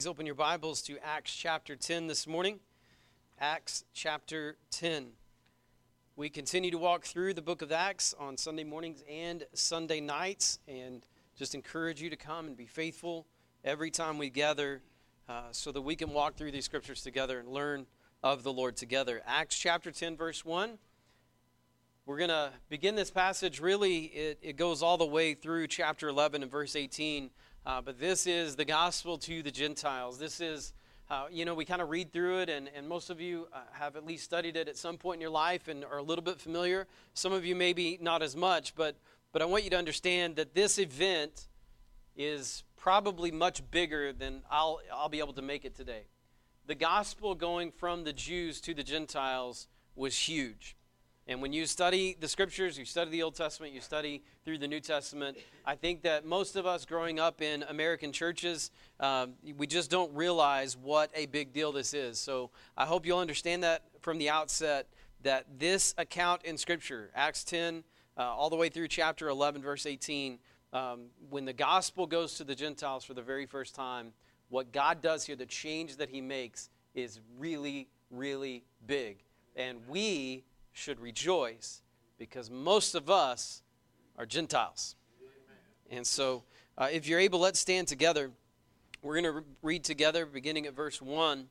Please open your Bibles to Acts chapter 10 this morning. Acts chapter 10. We continue to walk through the book of Acts on Sunday mornings and Sunday nights, and just encourage you to come and be faithful every time we gather so that we can walk through these scriptures together and learn of the Lord together. Acts chapter 10, verse 1. We're going to begin this passage. Really, it goes all the way through chapter 11 and verse 18. But this is the gospel to the Gentiles. This is, we kind of read through it, and most of you have at least studied it at some point in your life and are a little bit familiar. Some of you maybe not as much, but I want you to understand that this event is probably much bigger than I'll be able to make it today. The gospel going from the Jews to the Gentiles was huge. And when you study the scriptures, you study the Old Testament, you study through the New Testament, I think that most of us growing up in American churches, we just don't realize what a big deal this is. So I hope you'll understand that from the outset, that this account in Scripture, Acts 10, all the way through chapter 11, verse 18, when the gospel goes to the Gentiles for the very first time, what God does here, the change that he makes, is really, really big. And we should rejoice because most of us are Gentiles. And so if you're able, let's stand together. We're going to read together beginning at verse 1.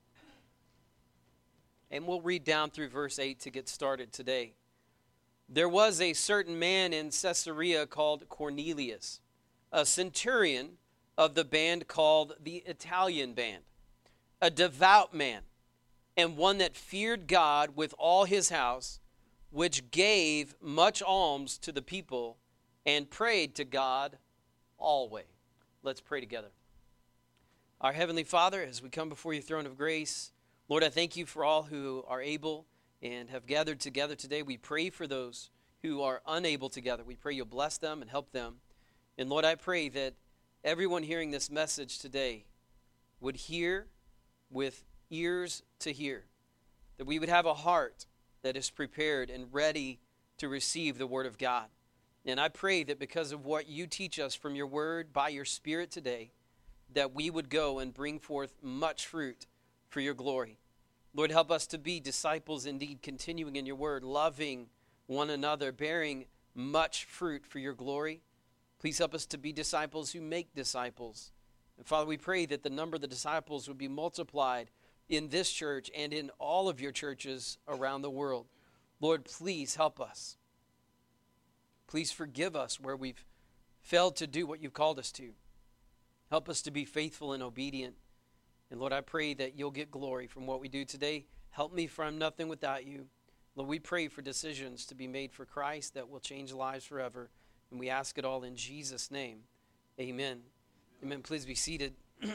And we'll read down through verse 8 to get started today. There was a certain man in Caesarea called Cornelius, a centurion of the band called the Italian band, a devout man, and one that feared God with all his house, which gave much alms to the people and prayed to God always. Let's pray together. Our Heavenly Father, as we come before your throne of grace, Lord, I thank you for all who are able and have gathered together today. We pray for those who are unable to gather. We pray you'll bless them and help them. And Lord, I pray that everyone hearing this message today would hear with ears to hear, that we would have a heart that is prepared and ready to receive the Word of God. And I pray that because of what you teach us from your Word by your Spirit today, that we would go and bring forth much fruit for your glory. Lord, help us to be disciples indeed, continuing in your Word, loving one another, bearing much fruit for your glory. Please help us to be disciples who make disciples. And Father, we pray that the number of the disciples would be multiplied in this church and in all of your churches around the world. Lord, please help us. Please forgive us where we've failed to do what you've called us to. Help us to be faithful and obedient. And Lord, I pray that you'll get glory from what we do today. Help me, for I'm nothing without you. Lord, we pray for decisions to be made for Christ that will change lives forever. And we ask it all in Jesus' name. Amen. Amen. Please be seated.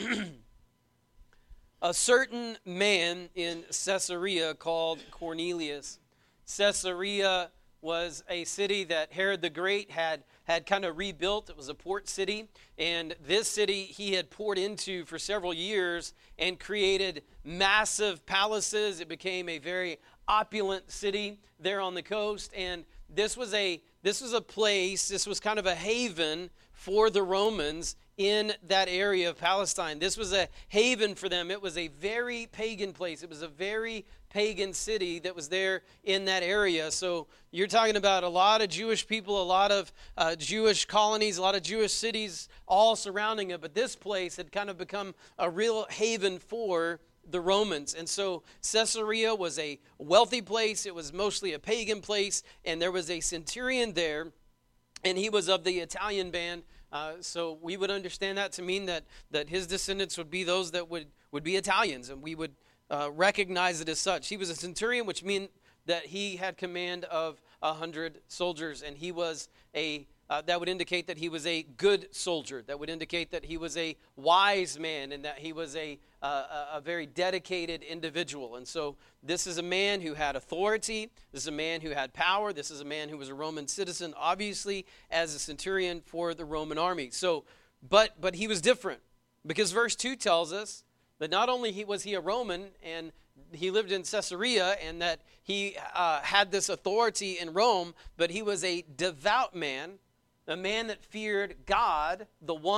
A certain man in Caesarea called Cornelius. Caesarea was a city that Herod the Great had kind of rebuilt. It was a port city, and this city he had poured into for several years and created massive palaces. It became a very opulent city there on the coast, and this was a place, this was kind of a haven for the Romans in that area of Palestine. This was a haven for them. It was a very pagan place. It was a very pagan city that was there in that area. So you're talking about a lot of Jewish people, a lot of Jewish colonies, a lot of Jewish cities all surrounding it. But this place had kind of become a real haven for the Romans. And so Caesarea was a wealthy place. It was mostly a pagan place. And there was a centurion there, and he was of the Italian band. So we would understand that to mean that his descendants would be those that would be Italians, and we would recognize it as such. He was a centurion, which meant that he had command of 100 soldiers, and he was that would indicate that he was a good soldier. That would indicate that he was a wise man and that he was a very dedicated individual. And so this is a man who had authority. This is a man who had power. This is a man who was a Roman citizen, obviously, as a centurion for the Roman army. So, but he was different, because verse 2 tells us that not only was he a Roman and he lived in Caesarea and that he had this authority in Rome, but he was a devout man, a man that feared God, the one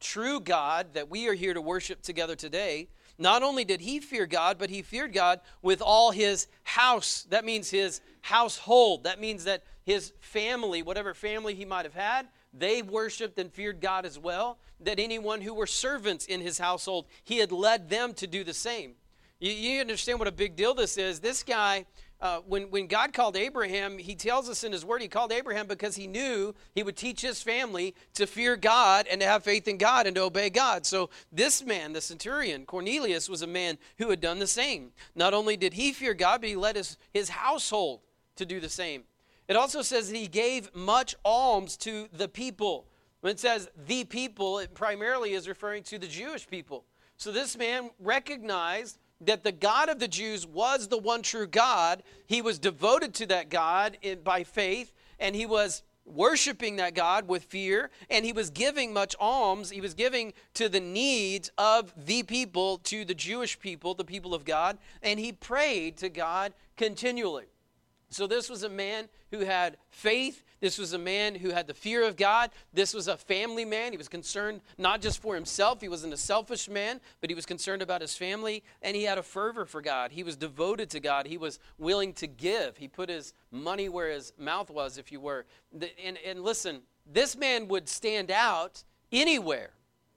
true God that we are here to worship together today, not only did he fear God, but he feared God with all his house. That means his household. That means that his family, whatever family he might have had, they worshiped and feared God as well. That anyone who were servants in his household, he had led them to do the same. You understand what a big deal this is. This guy, when God called Abraham, he tells us in his word, he called Abraham because he knew he would teach his family to fear God and to have faith in God and to obey God. So this man, the centurion, Cornelius, was a man who had done the same. Not only did he fear God, but he led his household to do the same. It also says that he gave much alms to the people. When it says the people, it primarily is referring to the Jewish people. So this man recognized that the God of the Jews was the one true God. He was devoted to that God by faith, and he was worshiping that God with fear, and he was giving much alms. He was giving to the needs of the people, to the Jewish people, the people of God, and he prayed to God continually. So this was a man who had faith. This was a man who had the fear of God. This was a family man. He was concerned not just for himself. He wasn't a selfish man, but he was concerned about his family, and he had a fervor for God. He was devoted to God. He was willing to give. He put his money where his mouth was, if you were. And listen, this man would stand out anywhere.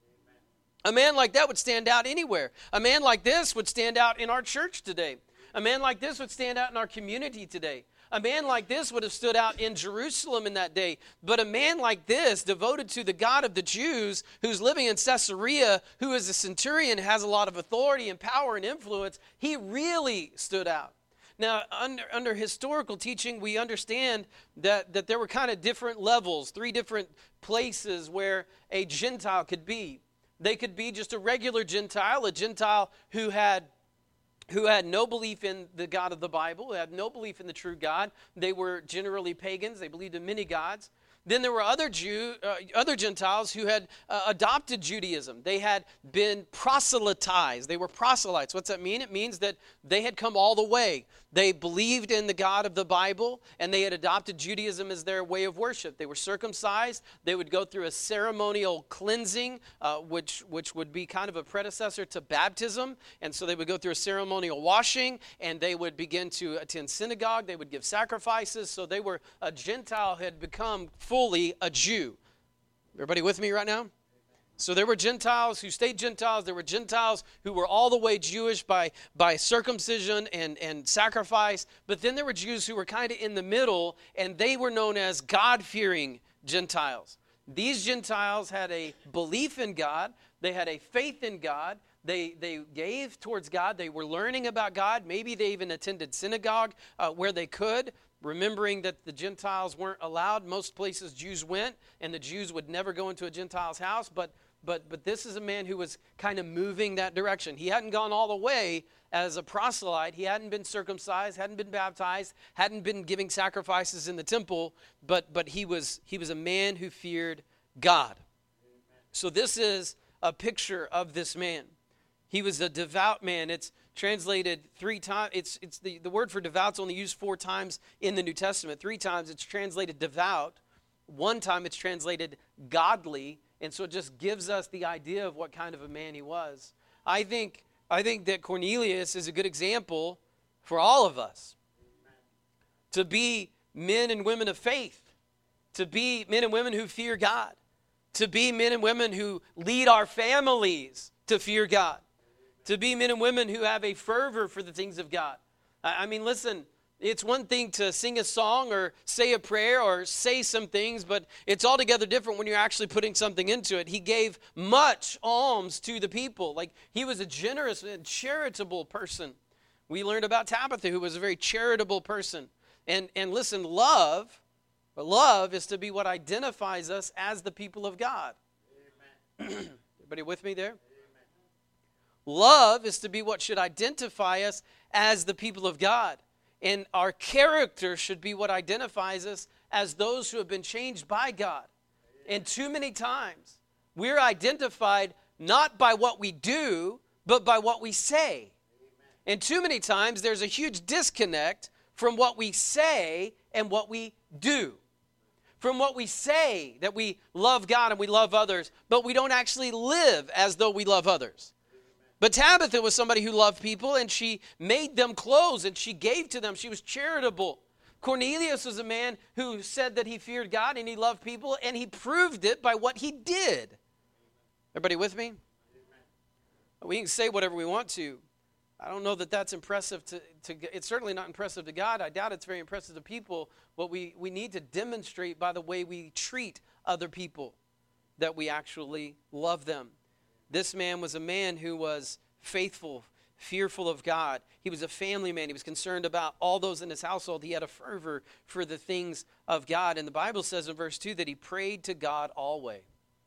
A man like that would stand out anywhere. A man like this would stand out in our church today. A man like this would stand out in our community today. A man like this would have stood out in Jerusalem in that day. But a man like this, devoted to the God of the Jews, who's living in Caesarea, who is a centurion, has a lot of authority and power and influence, he really stood out. Now, under historical teaching, we understand that there were kind of different levels, 3 different places where a Gentile could be. They could be just a regular Gentile, a Gentile who had no belief in the God of the Bible, who had no belief in the true God. They were generally pagans. They believed in many gods. Then there were other Gentiles who had adopted Judaism. They had been proselytized. They were proselytes. What's that mean? It means that they had come all the way. They believed in the God of the Bible, and they had adopted Judaism as their way of worship. They were circumcised. They would go through a ceremonial cleansing, which would be kind of a predecessor to baptism. And so they would go through a ceremonial washing, and they would begin to attend synagogue. They would give sacrifices. So they were a Gentile had become fully a Jew. Everybody with me right now? So there were Gentiles who stayed Gentiles. There were Gentiles who were all the way Jewish by circumcision and sacrifice. But then there were Jews who were kind of in the middle, and they were known as God-fearing Gentiles. These Gentiles had a belief in God. They had a faith in God. They gave towards God. They were learning about God. Maybe they even attended synagogue where they could, remembering that the Gentiles weren't allowed. Most places Jews went, and the Jews would never go into a Gentile's house. But this is a man who was kind of moving that direction. He hadn't gone all the way as a proselyte. He hadn't been circumcised, hadn't been baptized, hadn't been giving sacrifices in the temple, but he was a man who feared God. So this is a picture of this man. He was a devout man. It's translated 3 times. It's the word for devout's only used 4 times in the New Testament. 3 times it's translated devout. 1 time it's translated godly. And so it just gives us the idea of what kind of a man he was. I think that Cornelius is a good example for all of us to be men and women of faith, to be men and women who fear God, to be men and women who lead our families to fear God, to be men and women who have a fervor for the things of God. I mean, listen, it's one thing to sing a song or say a prayer or say some things, but it's altogether different when you're actually putting something into it. He gave much alms to the people. Like, he was a generous and charitable person. We learned about Tabitha, who was a very charitable person. And listen, love is to be what identifies us as the people of God. Amen. Everybody with me there? Amen. Love is to be what should identify us as the people of God. And our character should be what identifies us as those who have been changed by God. And too many times, we're identified not by what we do, but by what we say. And too many times, there's a huge disconnect from what we say and what we do. from what we say, that we love God and we love others, but we don't actually live as though we love others. But Tabitha was somebody who loved people, and she made them clothes, and she gave to them. She was charitable. Cornelius was a man who said that he feared God and he loved people, and he proved it by what he did. Everybody with me? We can say whatever we want to. I don't know that that's impressive to it's certainly not impressive to God. I doubt it's very impressive to people. What we need to demonstrate by the way we treat other people, that we actually love them. This man was a man who was faithful, fearful of God. He was a family man. He was concerned about all those in his household. He had a fervor for the things of God. And the Bible says in verse 2 that he prayed to God always.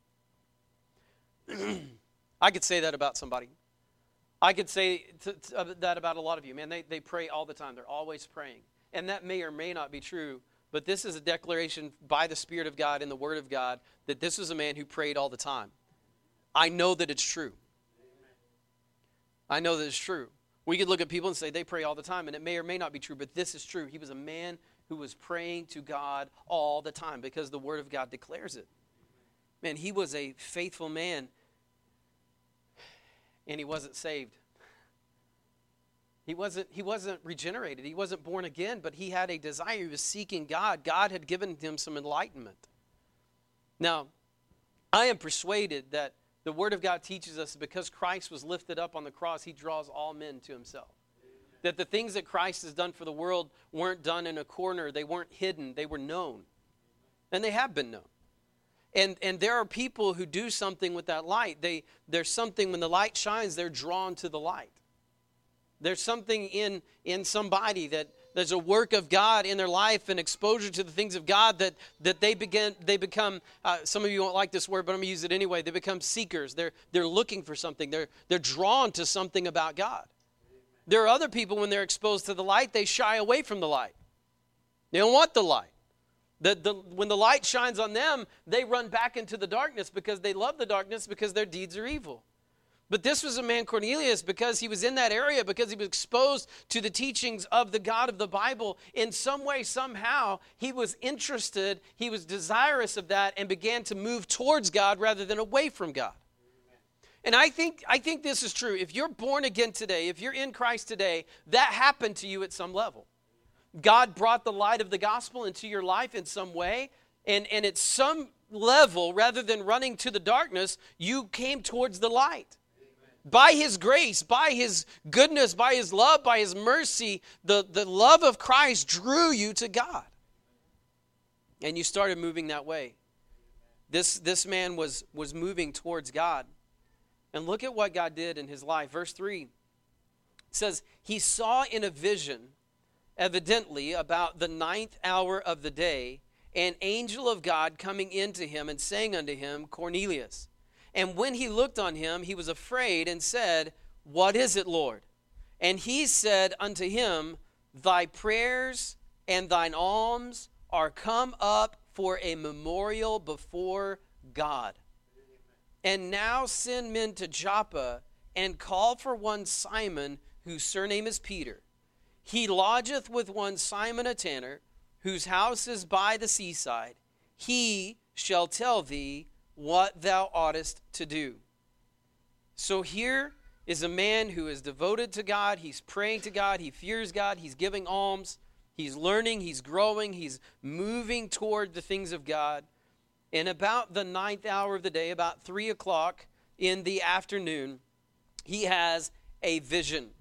I could say that about somebody. I could say that about a lot of you. Man, they pray all the time. They're always praying. And that may or may not be true, but this is a declaration by the Spirit of God and the Word of God that this was a man who prayed all the time. I know that it's true. I know that it's true. We could look at people and say they pray all the time, and it may or may not be true, but this is true. He was a man who was praying to God all the time because the Word of God declares it. Man, he was a faithful man. And he wasn't saved. He wasn't regenerated. He wasn't born again, but he had a desire. He was seeking God. God had given him some enlightenment. Now, I am persuaded that the Word of God teaches us that because Christ was lifted up on the cross, he draws all men to himself. That the things that Christ has done for the world weren't done in a corner. They weren't hidden. They were known. And they have been known. And there are people who do something with that light. There's something, when the light shines, they're drawn to the light. There's something in somebody that there's a work of God in their life and exposure to the things of God that they become, some of you won't like this word, but I'm going to use it anyway. They become seekers. They're looking for something. They're drawn to something about God. There are other people, when they're exposed to the light, they shy away from the light. They don't want the light. When the light shines on them, they run back into the darkness because they love the darkness because their deeds are evil. But this was a man, Cornelius, because he was in that area, because he was exposed to the teachings of the God of the Bible. In some way, somehow, he was interested, he was desirous of that, and began to move towards God rather than away from God. And I think this is true. If you're born again today, if you're in Christ today, that happened to you at some level. God brought the light of the gospel into your life in some way, and at some level, rather than running to the darkness, you came towards the light. Amen. By his grace, by his goodness, by his love, by his mercy, the love of Christ drew you to God. And you started moving that way. This man was moving towards God. And look at what God did in his life. Verse 3 says, he saw in a vision, evidently about the 9th hour of the day, an angel of God coming into him and saying unto him, Cornelius. And when he looked on him, he was afraid and said, what is it, Lord? And he said unto him, thy prayers and thine alms are come up for a memorial before God. And now send men to Joppa and call for one Simon, whose surname is Peter. He lodgeth with one Simon a tanner, whose house is by the seaside. He shall tell thee what thou oughtest to do. So here is a man who is devoted to God. He's praying to God. He fears God. He's giving alms. He's learning. He's growing. He's moving toward the things of God. And about the 9th hour of the day, about 3 o'clock in the afternoon, he has a vision.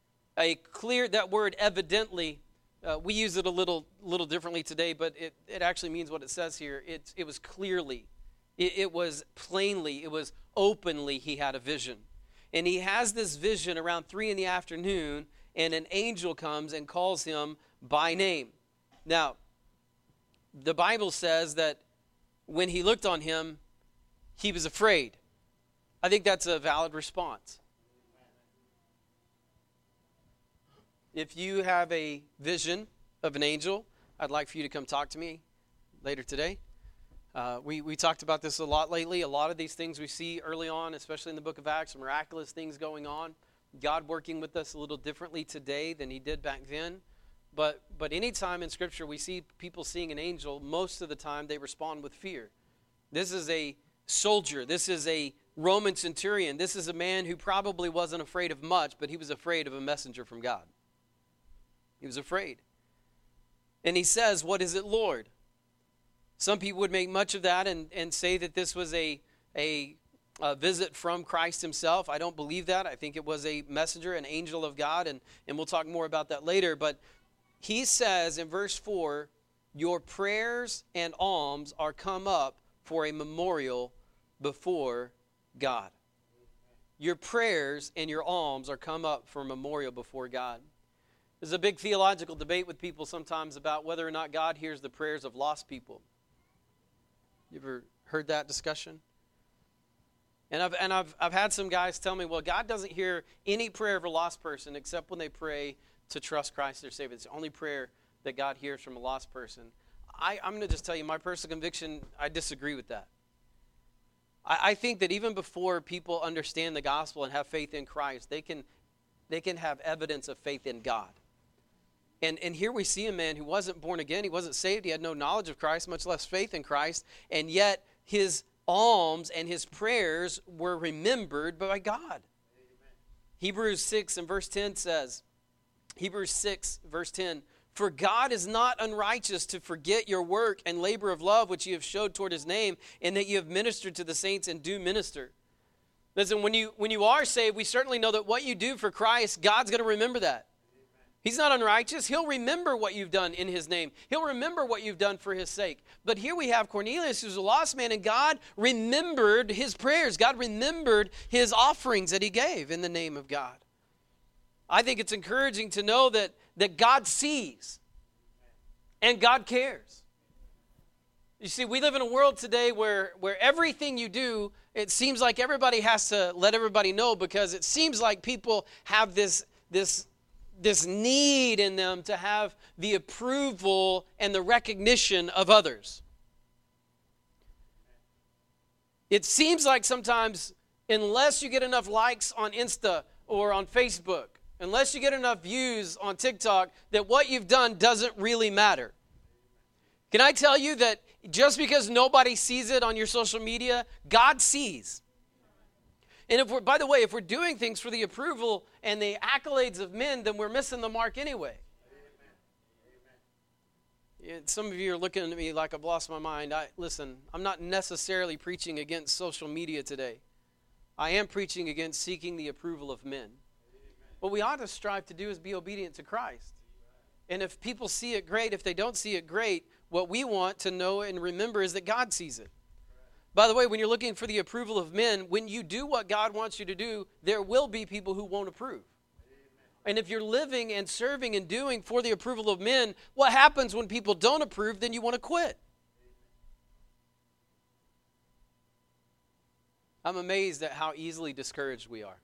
That word evidently, we use it a little differently today, but it actually means what it says here. It was clearly, it was plainly, it was openly he had a vision. And he has this vision around 3 in the afternoon, and an angel comes and calls him by name. Now, the Bible says that when he looked on him, he was afraid. I think that's a valid response. If you have a vision of an angel, I'd like for you to come talk to me later today. We talked about this a lot lately. A lot of these things we see early on, especially in the book of Acts, miraculous things going on. God working with us a little differently today than he did back then. But anytime in Scripture we see people seeing an angel, most of the time they respond with fear. This is a soldier. This is a Roman centurion. This is a man who probably wasn't afraid of much, but he was afraid of a messenger from God. He was afraid. And he says, "What is it, Lord?" Some people would make much of that and say that this was a visit from Christ himself. I don't believe that. I think it was a messenger, an angel of God, and we'll talk more about that later. But he says in verse 4, "Your prayers and alms are come up for a memorial before God." Your prayers and your alms are come up for a memorial before God. There's a big theological debate with people sometimes about whether or not God hears the prayers of lost people. You ever heard that discussion? And I've had some guys tell me, well, God doesn't hear any prayer of a lost person except when they pray to trust Christ their Savior. It's the only prayer that God hears from a lost person. I'm going to just tell you my personal conviction, I disagree with that. I think that even before people understand the gospel and have faith in Christ, they can have evidence of faith in God. And here we see a man who wasn't born again, he wasn't saved, he had no knowledge of Christ, much less faith in Christ, and yet his alms and his prayers were remembered by God. Amen. Hebrews 6 and verse 10 says, Hebrews 6 verse 10, "For God is not unrighteous to forget your work and labor of love which you have showed toward his name, and that you have ministered to the saints and do minister." Listen, when you are saved, we certainly know that what you do for Christ, God's going to remember that. He's not unrighteous. He'll remember what you've done in his name. He'll remember what you've done for his sake. But here we have Cornelius, who's a lost man, and God remembered his prayers. God remembered his offerings that he gave in the name of God. I think it's encouraging to know that God sees and God cares. You see, we live in a world today where everything you do, it seems like everybody has to let everybody know, because it seems like people have this need in them to have the approval and the recognition of others. It seems like sometimes, unless you get enough likes on Insta or on Facebook, unless you get enough views on TikTok, that what you've done doesn't really matter. Can I tell you that just because nobody sees it on your social media, God sees. And by the way, if we're doing things for the approval and the accolades of men, then we're missing the mark anyway. Amen. Some of you are looking at me like I've lost my mind. Listen, I'm not necessarily preaching against social media today. I am preaching against seeking the approval of men. What we ought to strive to do is be obedient to Christ. And if people see it, great. If they don't see it, great. What we want to know and remember is that God sees it. By the way, when you're looking for the approval of men, when you do what God wants you to do, there will be people who won't approve. Amen. And if you're living and serving and doing for the approval of men, what happens when people don't approve? Then you want to quit. Amen. I'm amazed at how easily discouraged we are.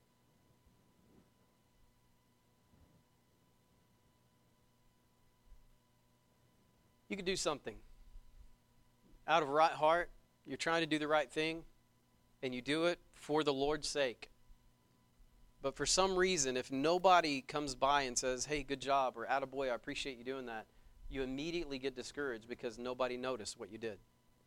You could do something out of right heart. You're trying to do the right thing, and you do it for the Lord's sake. But for some reason, if nobody comes by and says, "Hey, good job," or "Attaboy, I appreciate you doing that," you immediately get discouraged because nobody noticed what you did.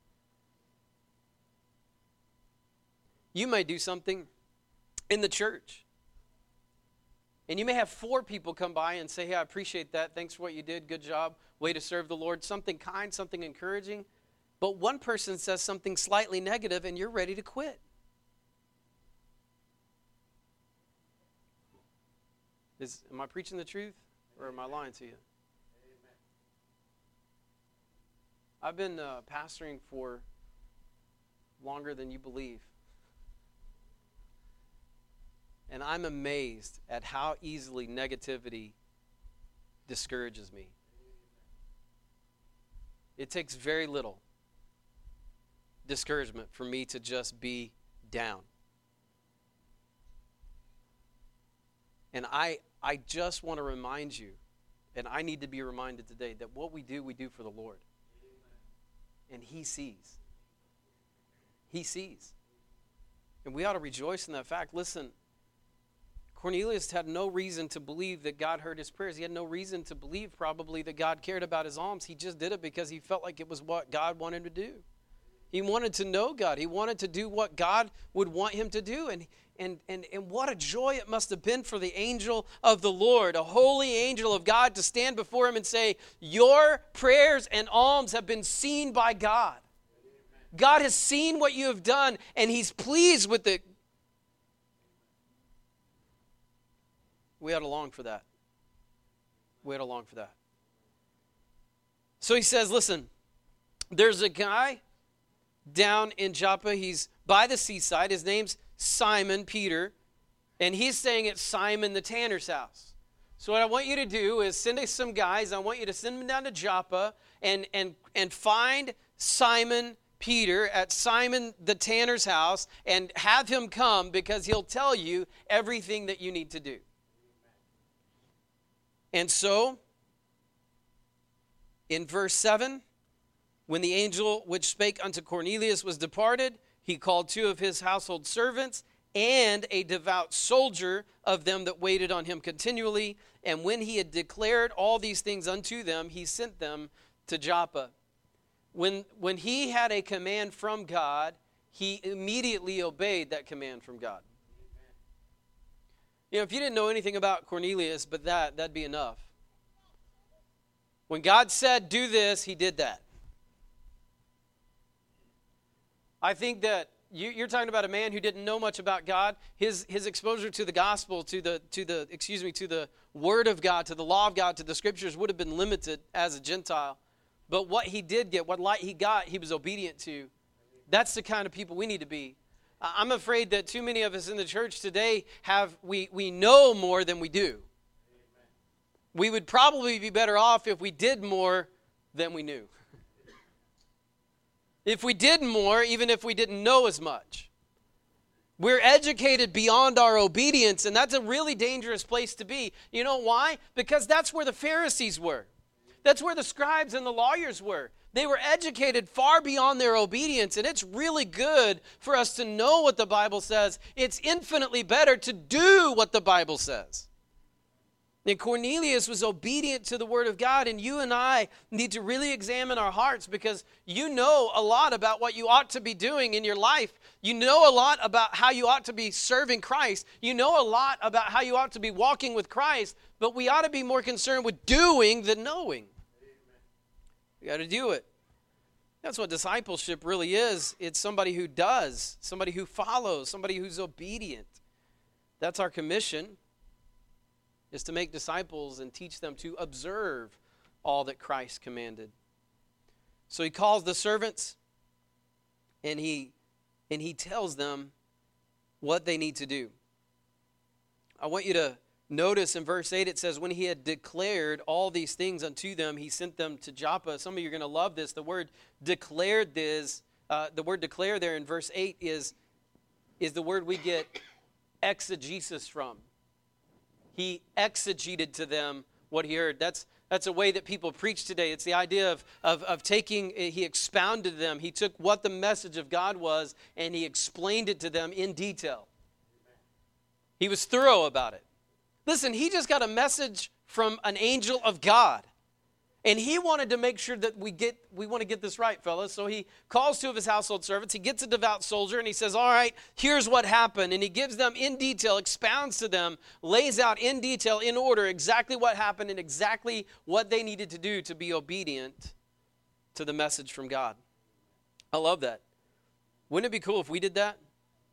You may do something in the church, and you may have 4 people come by and say, "Hey, I appreciate that. Thanks for what you did. Good job. Way to serve the Lord." Something kind, something encouraging. But one person says something slightly negative, and you're ready to quit. Am I preaching the truth, or am I lying to you? Amen. I've been pastoring for longer than you believe. And I'm amazed at how easily negativity discourages me. It takes very little discouragement for me to just be down. And I just want to remind you, and I need to be reminded today, that what we do for the Lord. And He sees. He sees. And we ought to rejoice in that fact. Listen, Cornelius had no reason to believe that God heard his prayers. He had no reason to believe probably that God cared about his alms. He just did it because he felt like it was what God wanted him to do. He wanted to know God. He wanted to do what God would want him to do. And what a joy it must have been for the angel of the Lord, a holy angel of God, to stand before him and say, your prayers and alms have been seen by God. God has seen what you have done, and he's pleased with it. We ought to long for that. We ought to long for that. So he says, listen, there's a guy down in Joppa. He's by the seaside. His name's Simon Peter, and he's staying at Simon the tanner's house. So what I want you to do is send us some guys. I want you to send them down to Joppa and find Simon Peter at Simon the tanner's house and have him come, because he'll tell you everything that you need to do. And so, in verse 7, when the angel which spake unto Cornelius was departed, he called 2 of his household servants and a devout soldier of them that waited on him continually. And when he had declared all these things unto them, he sent them to Joppa. When he had a command from God, he immediately obeyed that command from God. You know, if you didn't know anything about Cornelius, but that'd be enough. When God said, do this, he did that. I think that you're talking about a man who didn't know much about God. His exposure to the gospel, to the word of God, to the law of God, to the scriptures would have been limited as a Gentile. But what he did get, what light he got, he was obedient to. That's the kind of people we need to be. I'm afraid that too many of us in the church today we know more than we do. We would probably be better off if we did more than we knew. If we did more, even if we didn't know as much. We're educated beyond our obedience, and that's a really dangerous place to be. You know why? Because that's where the Pharisees were. That's where the scribes and the lawyers were. They were educated far beyond their obedience, and it's really good for us to know what the Bible says. It's infinitely better to do what the Bible says. And Cornelius was obedient to the word of God, and you and I need to really examine our hearts, because you know a lot about what you ought to be doing in your life. You know a lot about how you ought to be serving Christ. You know a lot about how you ought to be walking with Christ, but we ought to be more concerned with doing than knowing. We got to do it. That's what discipleship really is. It's somebody who does, somebody who follows, somebody who's obedient. That's our commission, is to make disciples and teach them to observe all that Christ commanded. So he calls the servants, and he tells them what they need to do. I want you to notice in verse 8, it says, when he had declared all these things unto them, he sent them to Joppa. Some of you are going to love this. The word declared the word declare there in verse 8 is the word we get exegesis from. He exegeted to them what he heard. That's a way that people preach today. It's the idea of taking, he expounded them. He took what the message of God was, and he explained it to them in detail. He was thorough about it. Listen, he just got a message from an angel of God. And he wanted to make sure that we want to get this right, fellas. So he calls 2 of his household servants. He gets a devout soldier, and he says, all right, here's what happened. And he gives them in detail, expounds to them, lays out in detail, in order, exactly what happened and exactly what they needed to do to be obedient to the message from God. I love that. Wouldn't it be cool if we did that?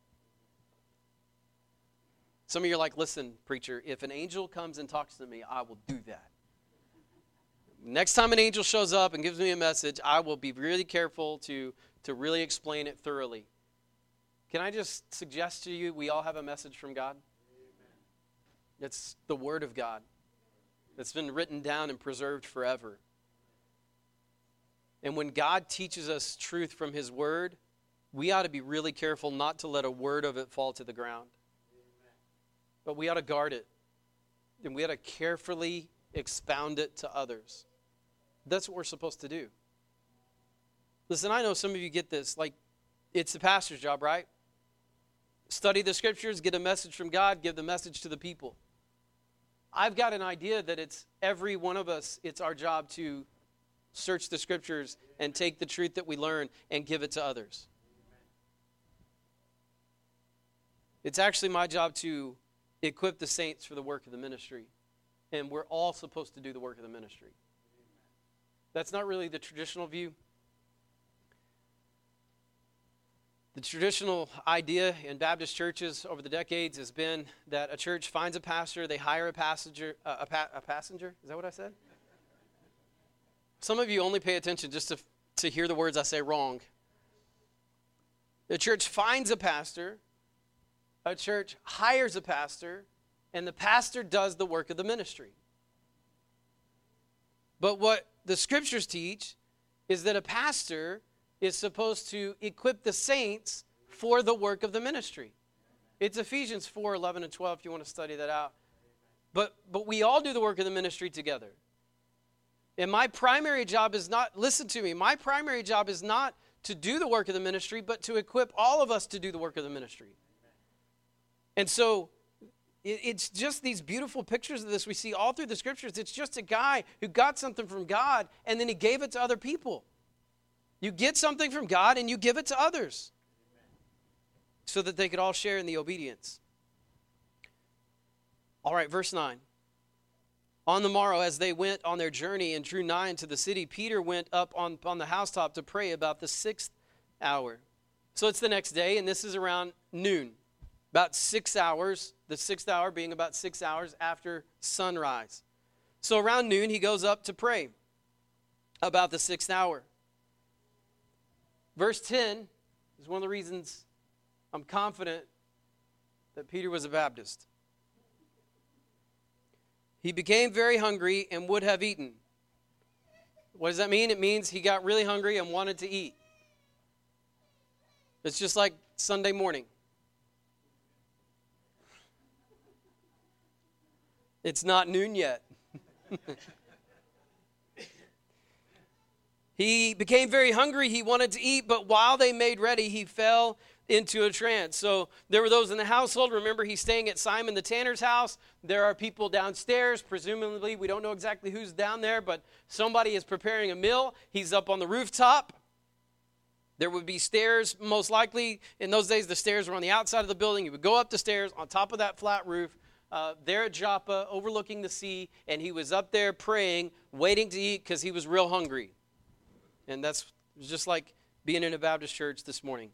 Some of you are like, listen, preacher, if an angel comes and talks to me, I will do that. Next time an angel shows up and gives me a message, I will be really careful to really explain it thoroughly. Can I just suggest to you, we all have a message from God? It's the Word of God. It's been written down and preserved forever. And when God teaches us truth from His Word, we ought to be really careful not to let a word of it fall to the ground. But we ought to guard it. And we ought to carefully expound it to others. That's what we're supposed to do. Listen, I know some of you get this, like, it's the pastor's job, right? study the scriptures, get a message from God, give the message to the people. I've got an idea that it's every one of us, it's our job to search the scriptures and take the truth that we learn and give it to others. It's actually my job to equip the saints for the work of the ministry. And we're all supposed to do the work of the ministry. That's not really the traditional view. The traditional idea in Baptist churches over the decades has been that a church finds a pastor, they hire a passenger. A passenger? Is that what I said? Some of you only pay attention just to hear the words I say wrong. The church finds a pastor, a church hires a pastor, and the pastor does the work of the ministry. But what the scriptures teach is that a pastor is supposed to equip the saints for the work of the ministry. It's Ephesians 4, 11 and 12 if you want to study that out. But we all do the work of the ministry together. And my primary job is not, listen to me, my primary job is not to do the work of the ministry, but to equip all of us to do the work of the ministry. And so it's just these beautiful pictures of this we see all through the scriptures. It's just a guy who got something from God and then he gave it to other people. You get something from God and you give it to others so that they could all share in the obedience. All right, verse 9. On the morrow, as they went on their journey and drew nigh unto the city, Peter went up on the housetop to pray about the 6th hour. So it's the next day, and this is around noon. About 6 hours, the 6th hour being about 6 hours after sunrise. So around noon, he goes up to pray about the 6th hour. Verse 10 is one of the reasons I'm confident that Peter was a Baptist. He became very hungry and would have eaten. What does that mean? It means he got really hungry and wanted to eat. It's just like Sunday morning. It's not noon yet. He became very hungry. He wanted to eat, but while they made ready, he fell into a trance. So there were those in the household. Remember, he's staying at Simon the tanner's house. There are people downstairs. Presumably, we don't know exactly who's down there, but somebody is preparing a meal. He's up on the rooftop. There would be stairs, most likely. In those days, the stairs were on the outside of the building. You would go up the stairs on top of that flat roof. There at Joppa, overlooking the sea, and he was up there praying, waiting to eat because he was real hungry. And that's just like being in a Baptist church this morning.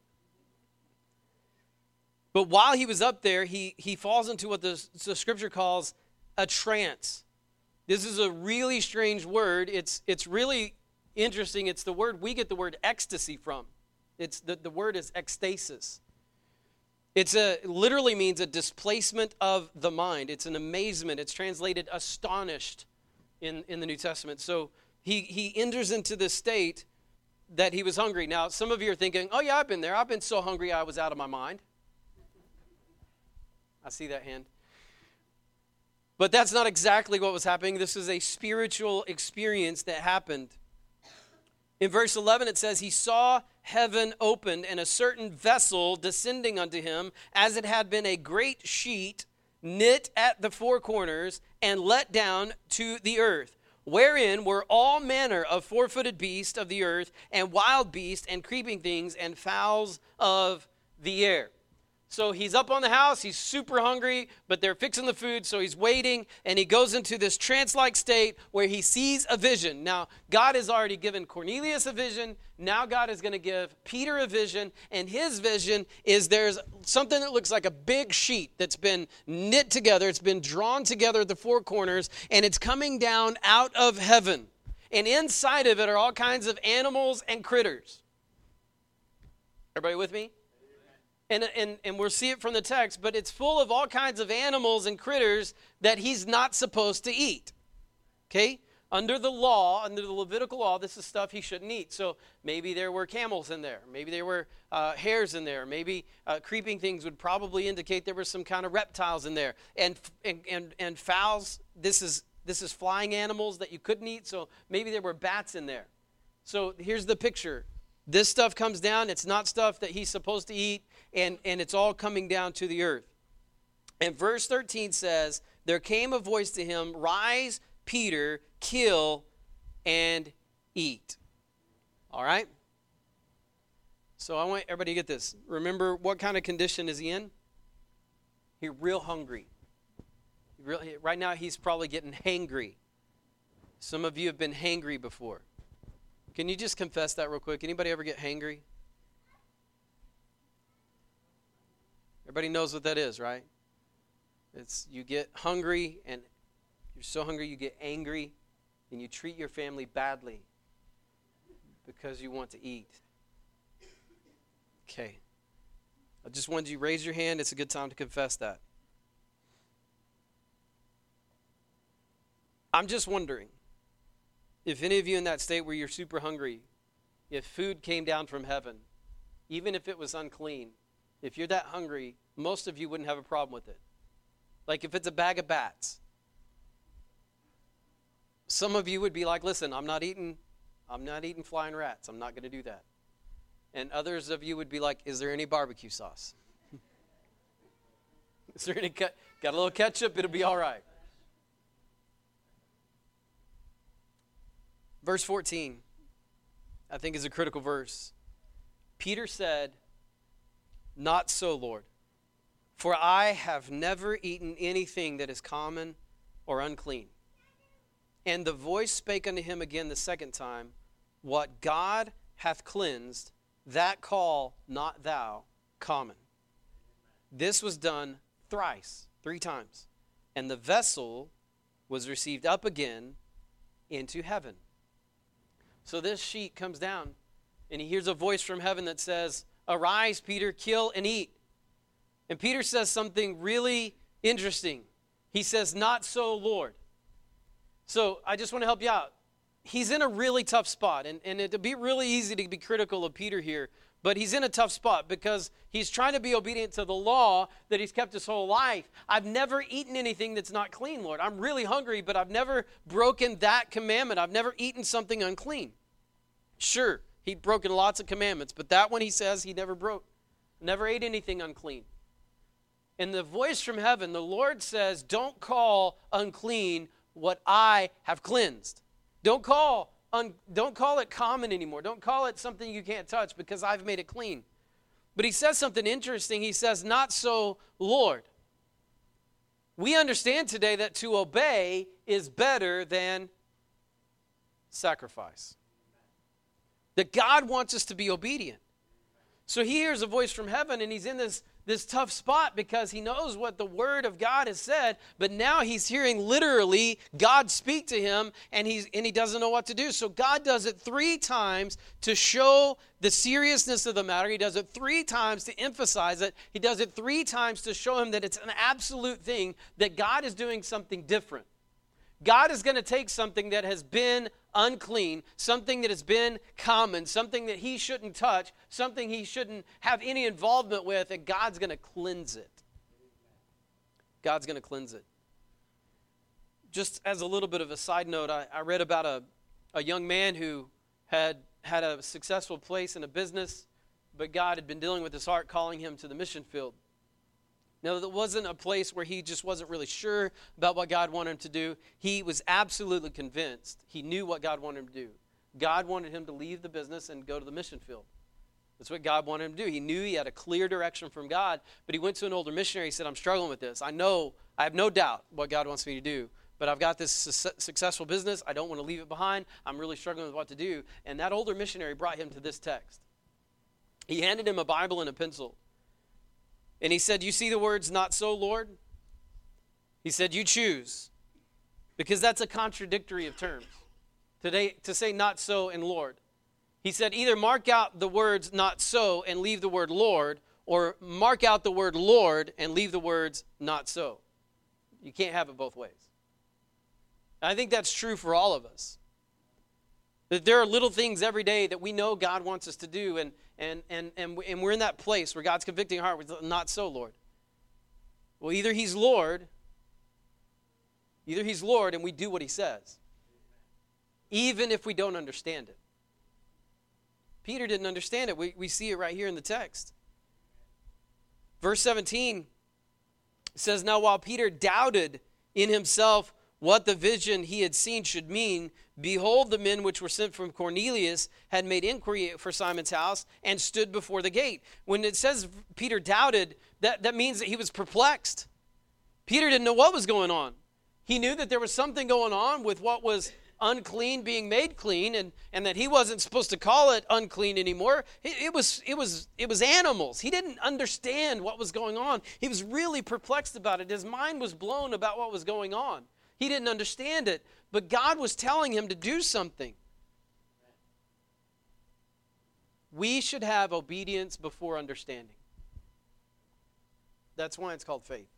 But while he was up there, he falls into what the scripture calls a trance. This is a really strange word. It's really interesting. It's the word we get the word ecstasy from. It's the word is ecstasis. It literally means a displacement of the mind. It's an amazement. It's translated astonished in the New Testament. So he enters into this state that he was hungry. Now, some of you are thinking, oh yeah, I've been there. I've been so hungry I was out of my mind. I see that hand. But that's not exactly what was happening. This is a spiritual experience that happened. In verse 11 it says, he saw heaven opened and a certain vessel descending unto him, as it had been a great sheet knit at the four corners and let down to the earth, wherein were all manner of four-footed beasts of the earth, and wild beasts, and creeping things, and fowls of the air. So he's up on the house, he's super hungry, but they're fixing the food, so he's waiting, and he goes into this trance-like state where he sees a vision. Now, God has already given Cornelius a vision. Now God is going to give Peter a vision, and his vision is there's something that looks like a big sheet that's been knit together. It's been drawn together at the four corners, and it's coming down out of heaven. And inside of it are all kinds of animals and critters. Everybody with me? And we'll see it from the text, but it's full of all kinds of animals and critters that he's not supposed to eat. Okay? Under the law, under the Levitical law, this is stuff he shouldn't eat. So maybe there were camels in there. Maybe there were hares in there. Maybe creeping things would probably indicate there were some kind of reptiles in there. And fowls, this is flying animals that you couldn't eat. So maybe there were bats in there. So here's the picture. This stuff comes down. It's not stuff that he's supposed to eat. and it's all coming down to the earth. And verse 13 says, there came a voice to him, rise, Peter, kill and eat. All right? So I want everybody to get this. Remember, what kind of condition is he in? He's real hungry. Right now, he's probably getting hangry. Some of you have been hangry before. Can you just confess that real quick? Anybody ever get hangry? Everybody knows what that is, right? It's you get hungry, and you're so hungry you get angry, and you treat your family badly because you want to eat. Okay. I just wanted you to raise your hand. It's a good time to confess that. I'm just wondering if any of you in that state where you're super hungry, if food came down from heaven, even if it was unclean, if you're that hungry, most of you wouldn't have a problem with it. Like if it's a bag of bats, some of you would be like, listen, I'm not eating flying rats. I'm not going to do that. And others of you would be like, is there any barbecue sauce? Is there any got a little ketchup? It'll be all right. Verse 14, I think, is a critical verse. Peter said, not so, Lord, for I have never eaten anything that is common or unclean. And the voice spake unto him again the second time, what God hath cleansed, that call not thou common. This was done thrice, 3 times. And the vessel was received up again into heaven. So this sheet comes down, and he hears a voice from heaven that says, arise, Peter, kill and eat. And Peter says something really interesting. He says, not so, Lord. So I just want to help you out. He's in a really tough spot, and it'd be really easy to be critical of Peter here, but he's in a tough spot because he's trying to be obedient to the law that he's kept his whole life. I've never eaten anything that's not clean, Lord. I'm really hungry, but I've never broken that commandment. I've never eaten something unclean. Sure, he'd broken lots of commandments, but that one he says he never broke. Never ate anything unclean. And the voice from heaven, the Lord says, don't call unclean what I have cleansed. Don't call it common anymore. Don't call it something you can't touch because I've made it clean. But he says something interesting. He says, not so, Lord. We understand today that to obey is better than sacrifice. That God wants us to be obedient. So he hears a voice from heaven, and he's in this tough spot because he knows what the word of God has said, but now he's hearing literally God speak to him, and he doesn't know what to do. So God does it 3 times to show the seriousness of the matter. He does it 3 times to emphasize it. He does it 3 times to show him that it's an absolute thing, that God is doing something different. God is going to take something that has been unclean, something that has been common, something that he shouldn't touch, something he shouldn't have any involvement with, and God's going to cleanse it. God's going to cleanse it. Just as a little bit of a side note, I read about a young man who had a successful place in a business, but God had been dealing with his heart, calling him to the mission field. Now, that wasn't a place where he just wasn't really sure about what God wanted him to do. He was absolutely convinced. He knew what God wanted him to do. God wanted him to leave the business and go to the mission field. That's what God wanted him to do. He knew he had a clear direction from God, but he went to an older missionary. He said, I'm struggling with this. I have no doubt what God wants me to do, but I've got this successful business. I don't want to leave it behind. I'm really struggling with what to do. And that older missionary brought him to this text. He handed him a Bible and a pencil. And he said, you see the words, not so, Lord? He said, you choose. Because that's a contradictory of terms. Today, to say not so and Lord. He said, either mark out the words not so and leave the word Lord, or mark out the word Lord and leave the words not so. You can't have it both ways. I think that's true for all of us. That there are little things every day that we know God wants us to do, and we're in that place where God's convicting our heart with not so, Lord. Well, either he's Lord and we do what he says, even if we don't understand it. Peter didn't understand it. We see it right here in the text. Verse 17 says, now while Peter doubted in himself what the vision he had seen should mean, behold, the men which were sent from Cornelius had made inquiry for Simon's house and stood before the gate. When it says Peter doubted, that means that he was perplexed. Peter didn't know what was going on. He knew that there was something going on with what was unclean being made clean, and that he wasn't supposed to call it unclean anymore. It was animals. He didn't understand what was going on. He was really perplexed about it. His mind was blown about what was going on. He didn't understand it, but God was telling him to do something. We should have obedience before understanding. That's why it's called faith.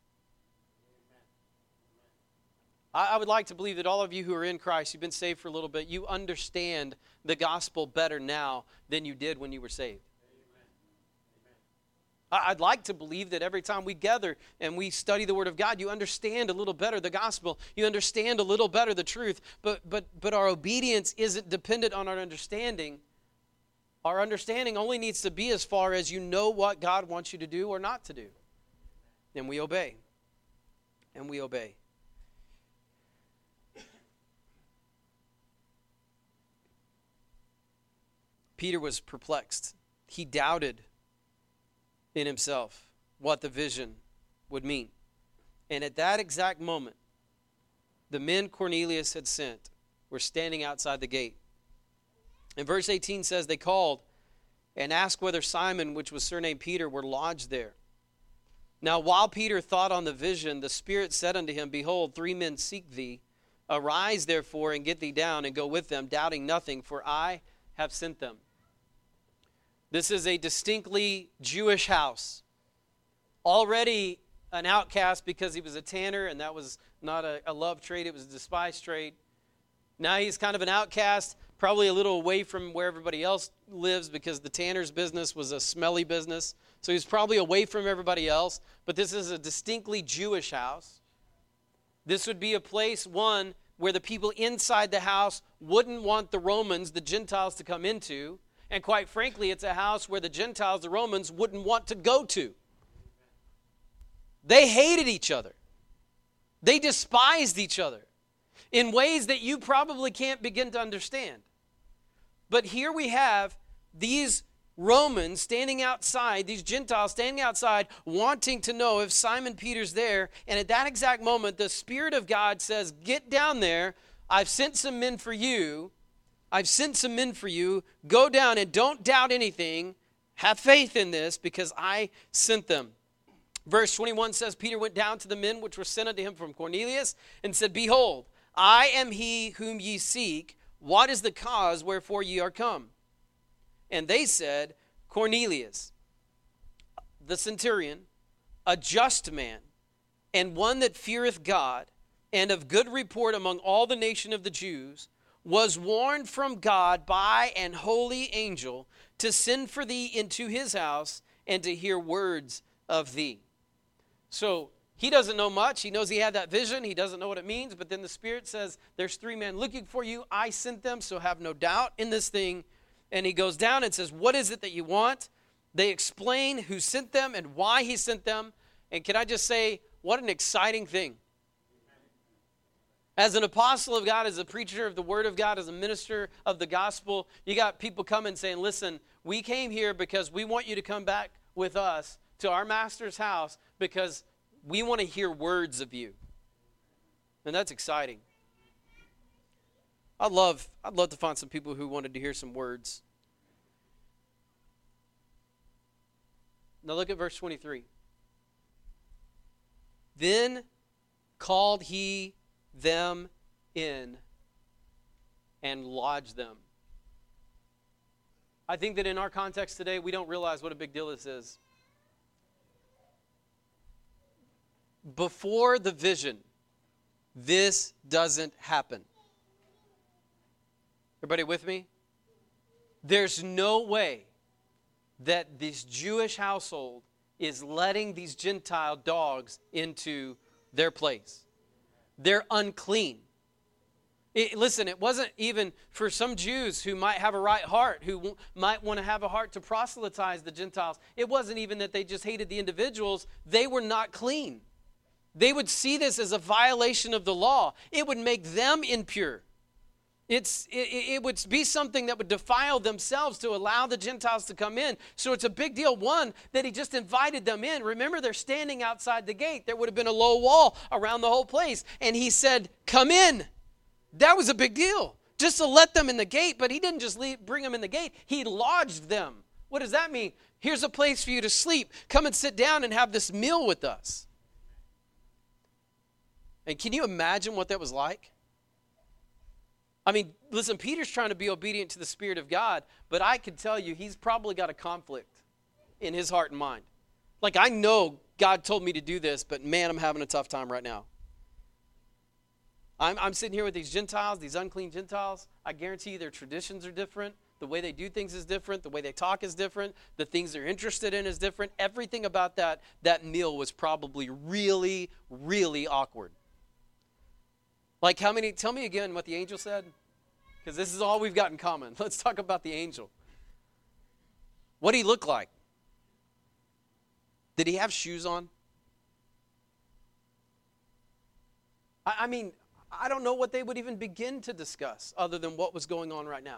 I would like to believe that all of you who are in Christ, you've been saved for a little bit, you understand the gospel better now than you did when you were saved. I'd like to believe that every time we gather and we study the Word of God, you understand a little better the gospel. You understand a little better the truth. But our obedience isn't dependent on our understanding. Our understanding only needs to be as far as you know what God wants you to do or not to do. And we obey. And we obey. Peter was perplexed. He doubted in himself what the vision would mean. And at that exact moment, the men Cornelius had sent were standing outside the gate. And verse 18 says, they called and asked whether Simon, which was surnamed Peter, were lodged there. Now while Peter thought on the vision, the Spirit said unto him, behold, 3 men seek thee. Arise therefore and get thee down and go with them, doubting nothing, for I have sent them. This is a distinctly Jewish house. Already an outcast because he was a tanner, and that was not a love trade, it was a despised trade. Now he's kind of an outcast, probably a little away from where everybody else lives because the tanner's business was a smelly business. So he's probably away from everybody else, but this is a distinctly Jewish house. This would be a place, one, where the people inside the house wouldn't want the Romans, the Gentiles, to come into. And quite frankly, it's a house where the Gentiles, the Romans, wouldn't want to go to. They hated each other. They despised each other in ways that you probably can't begin to understand. But here we have these Romans standing outside, these Gentiles standing outside, wanting to know if Simon Peter's there. And at that exact moment, the Spirit of God says, get down there. I've sent some men for you. Go down and don't doubt anything. Have faith in this because I sent them. Verse 21 says, Peter went down to the men which were sent unto him from Cornelius and said, behold, I am he whom ye seek. What is the cause wherefore ye are come? And they said, Cornelius, the centurion, a just man, and one that feareth God, and of good report among all the nation of the Jews, was warned from God by an holy angel to send for thee into his house and to hear words of thee. So he doesn't know much. He knows he had that vision. He doesn't know what it means. But then the Spirit says, there's 3 men looking for you. I sent them, so have no doubt in this thing. And he goes down and says, what is it that you want? They explain who sent them and why he sent them. And can I just say, what an exciting thing. As an apostle of God, as a preacher of the Word of God, as a minister of the gospel, you got people coming saying, listen, we came here because we want you to come back with us to our master's house because we want to hear words of you. And that's exciting. I'd love to find some people who wanted to hear some words. Now look at verse 23. Then called he them in and lodged them. I think that in our context today, we don't realize what a big deal this is. Before the vision, this doesn't happen. Everybody with me? There's no way that this Jewish household is letting these Gentile dogs into their place. They're unclean. Listen, it wasn't even for some Jews who might have a right heart, who might want to have a heart to proselytize the Gentiles. It wasn't even that they just hated the individuals. They were not clean. They would see this as a violation of the law. It would make them impure. It would be something that would defile themselves to allow the Gentiles to come in. So it's a big deal, one, that he just invited them in. Remember, they're standing outside the gate. There would have been a low wall around the whole place. And he said, come in. That was a big deal, just to let them in the gate. But he didn't just bring them in the gate. He lodged them. What does that mean? Here's a place for you to sleep. Come and sit down and have this meal with us. And can you imagine what that was like? I mean, listen, Peter's trying to be obedient to the Spirit of God, but I can tell you he's probably got a conflict in his heart and mind. Like, I know God told me to do this, but man, I'm having a tough time right now. I'm sitting here with these Gentiles, these unclean Gentiles. I guarantee you their traditions are different. The way they do things is different. The way they talk is different. The things they're interested in is different. Everything about that meal was probably really, really awkward. Like tell me again what the angel said, because this is all we've got in common. Let's talk about the angel. What did he look like? Did he have shoes on? I mean, I don't know what they would even begin to discuss other than what was going on right now.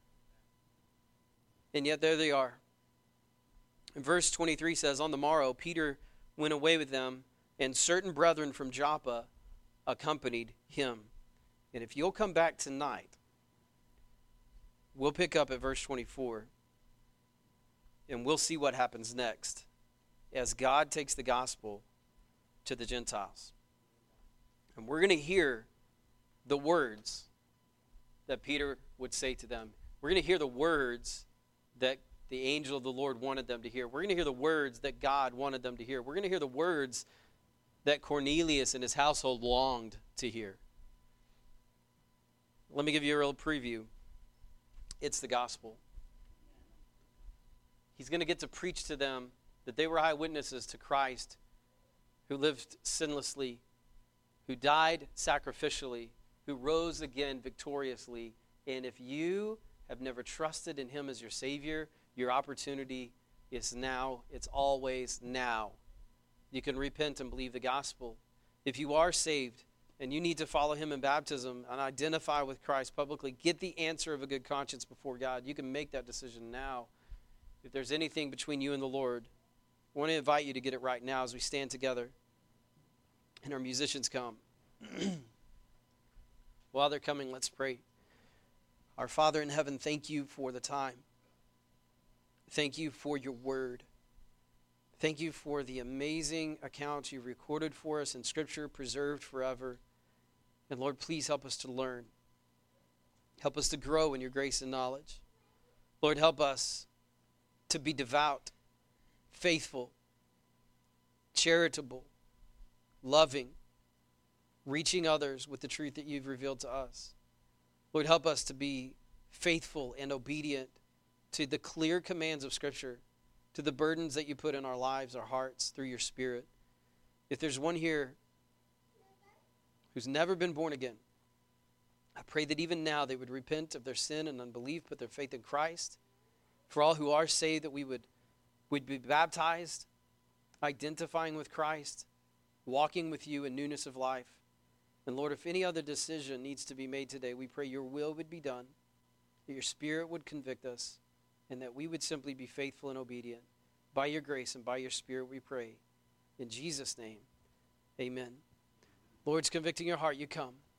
And yet there they are. And verse 23 says, on the morrow, Peter went away with them, and certain brethren from Joppa accompanied him. And if you'll come back tonight, we'll pick up at verse 24, and we'll see what happens next as God takes the gospel to the Gentiles. And we're going to hear the words that Peter would say to them. We're going to hear the words that the angel of the Lord wanted them to hear. We're going to hear the words that God wanted them to hear. We're going to hear the words that Cornelius and his household longed to hear. Let me give you a real preview. It's the gospel. He's going to get to preach to them that they were eyewitnesses to Christ, who lived sinlessly, who died sacrificially, who rose again victoriously. And if you have never trusted in him as your Savior, your opportunity is now. It's always now. You can repent and believe the gospel. If you are saved and you need to follow him in baptism and identify with Christ publicly, get the answer of a good conscience before God. You can make that decision now. If there's anything between you and the Lord, I want to invite you to get it right now as we stand together and our musicians come. While they're coming, let's pray. Our Father in heaven, thank you for the time. Thank you for your word. Thank you for the amazing accounts you've recorded for us in Scripture, preserved forever. And Lord, please help us to learn. Help us to grow in your grace and knowledge. Lord, help us to be devout, faithful, charitable, loving, reaching others with the truth that you've revealed to us. Lord, help us to be faithful and obedient to the clear commands of Scripture, to the burdens that you put in our lives, our hearts, through your Spirit. If there's one here who's never been born again, I pray that even now they would repent of their sin and unbelief, put their faith in Christ. For all who are saved, that we would be baptized, identifying with Christ, walking with you in newness of life. And Lord, if any other decision needs to be made today, we pray your will would be done, that your Spirit would convict us, and that we would simply be faithful and obedient. By your grace and by your Spirit we pray. In Jesus' name, amen. Lord's convicting your heart, you come.